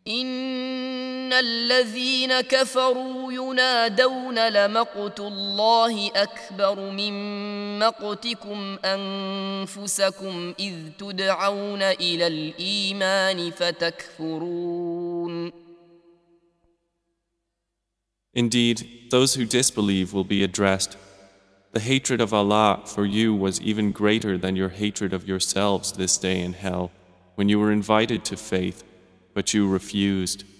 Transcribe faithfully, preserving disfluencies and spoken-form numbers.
إن الذين كفروا ينادون لمقت الله أكبر من مقتكم أنفسكم إذ تدعون إلى الإيمان فتكفرون. Indeed, those who disbelieve will be addressed. The hatred of Allah for you was even greater than your hatred of yourselves this day in hell, when you were invited to faith, but you refused.